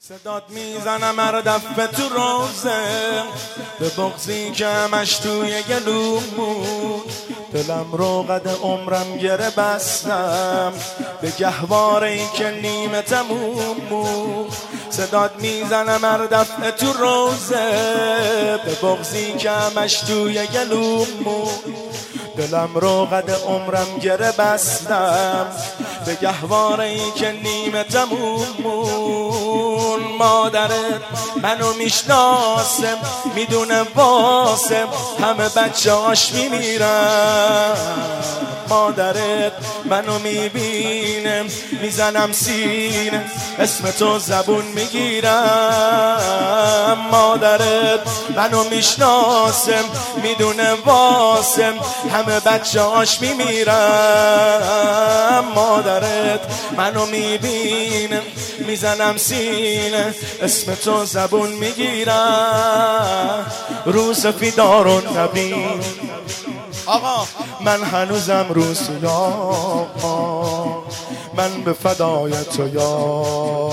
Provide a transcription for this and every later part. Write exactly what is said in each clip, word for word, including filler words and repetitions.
صدات میزنم هر دفعه تو روزه به بغضی که همش توی گلوم بود. دلم رو قد عمرم گره بستم به گهواره ای که نیمه تموم بود. صدات میزنم هر دفعه تو روزه به بغضی که همش توی گلوم بود. دلم رو قد عمرم گره بستم به گهواره ای که نیمه تموم بود. مادرت منو میشناسم میدونه واسم همه بچه هاش میمیرن. مادرت منو میبینم میزنم سینه اسم تو زبون میگیرم. مادرت منو میشناسم میدونه واسم همه بچه هاش میمیرن. مادرت منو میبینم میزنم سینه اسم تو زبون میگیرم. رو سفیدار و نبین آقا من هنوزم رو سیاه، من به فدای تو یا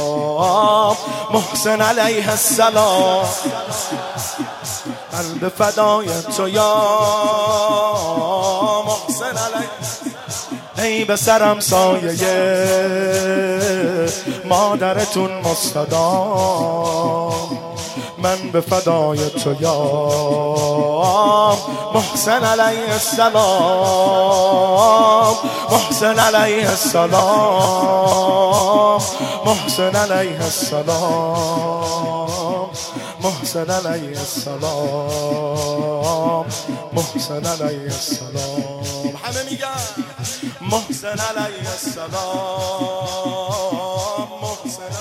محسن علیه السلام، من به فدای تو یا محسن علیه. ای به سرم سایه مادرتون مستدام، من به فدای تو یا محسن علیه السلام، محسن علیه السلام، محسن علیه السلام، محسن علیه السلام، محسن علیه السلام. همه میگن محسن علیه السلام، محسن.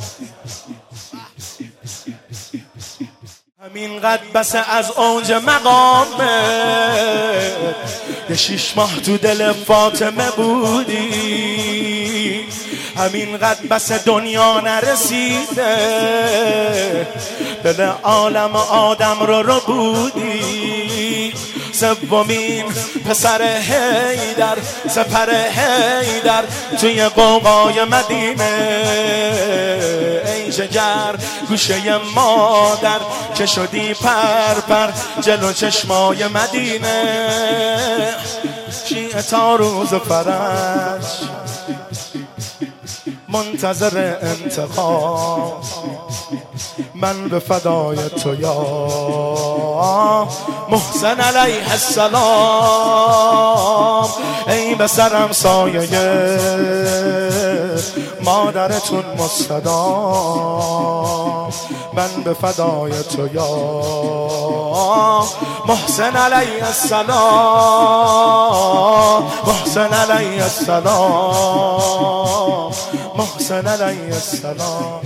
همین قد بس از اوج مقامه یه شیش ماه تو دل فاطمه بودی. همین قد بس دنیا نرسیده دل عالم آدم رو رو بودی. سومین پسر حیدر سپر حیدر توی قوقای مدینه. ای جگر گوشه مادر که شدی پر پر جلو چشمای مدینه. شیعه تا روز فرج منتظر انتقام، من به فدای تو یا محسن علیه السلام. ای به سرم سایه مادرتون مستدام، من به فدای تو یا محسن علیه السلام، محسن علیه السلام، محسن علیه السلام.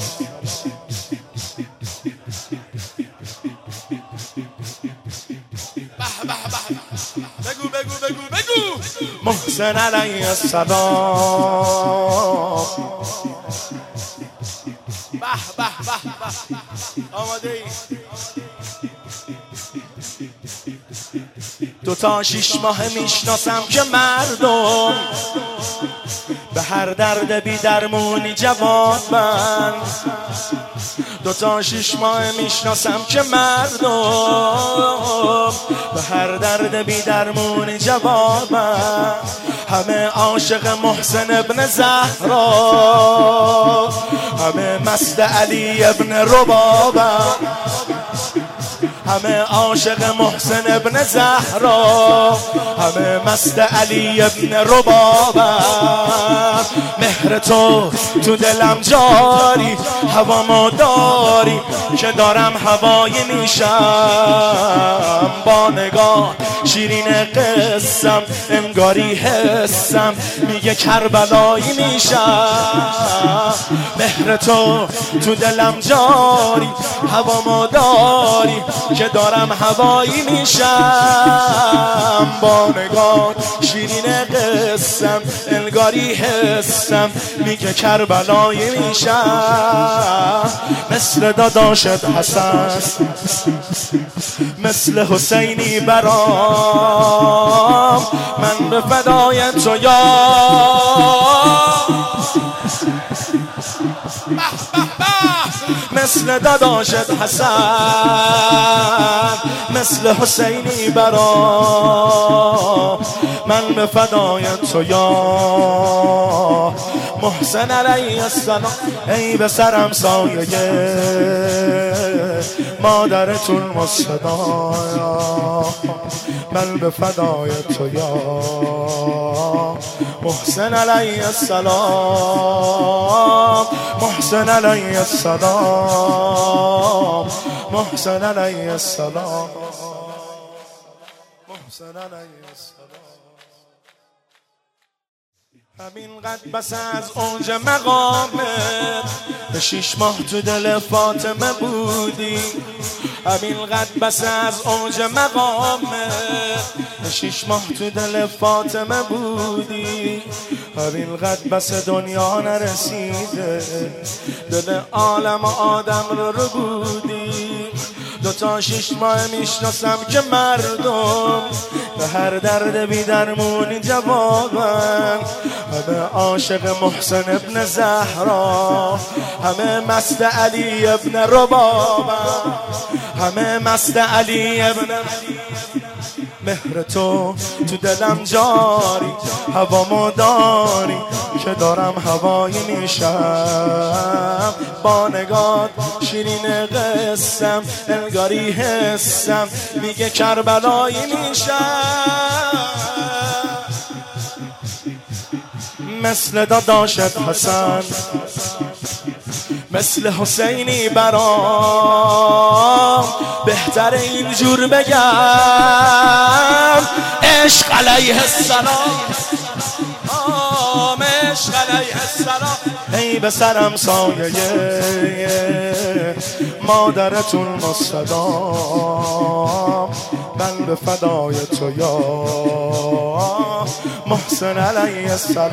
بگو بگو بگو بگو محسن علیه السلام. به به به به آماده ای؟ دو تا شیش ماه میشناسم که مردم به هر درد بی درمونی جواب من. دو تا شیش ماه میشناسم که مردم به هر درد بی درمونی جواب من. همه عاشق محسن ابن زهرا، همه مست علی ابن ربابه، همه عاشق محسن ابن زهرا، همه مست علی ابن ربابه. مهر تو تو دلم جاری هوا ما داری که دارم هوایی میشم. با نگاه شیرین قسم انگاری حسم میگه کربلایی میشم. مهر تو تو دلم جاری هوا ما داری که دارم هوایی میشم. با نگاه شیرین قسم انگاری حسم میگه کربلایی میشم. مثل داداشت حسن مثل حسینی برام، من به فدای تو یا مثل داداشت حسن، مثل حسینی برا من به فدای تو یا محسن علیه السلام. ای به سرم سایه مادرتون مصطفی، من به فدای تو یا محسن علیه السلام، محسن علیه السلام، محسن علیه السلام، محسن علیه السلام. همین قد بس از اونج مقامت، به شیش ماه تو دل فاطمه بودی. همین قد بس از اونج مقامت، به شیش ماه تو دل فاطمه بودی. همین قد بس دنیا نرسیده، دل عالم آدم رو رو بودی. دو تا شیش ماه میشناسم که مردم به هر درد بی درمونی جوابن. همه عاشق محسن ابن زهرا، همه مست علی ابن ربابن، همه مست علی ابن. مهر تو تو دلم جاری، هوامو داری که دارم هوایی میشم. با نگات شیرین قسم، انگاری حسم میگه کربلایی میشم. مثل داداشت حسن، مثل حسینی برام بهتر اینجور بگم عشق علیه السلام، عشق علیه السلام. ای به سرم سایه مادرتون مصطفی، من به فدای تو یا محسن علیه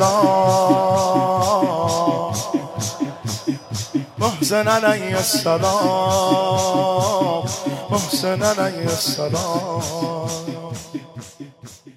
السلام، محسن علیه السلام، محسن علیه السلام.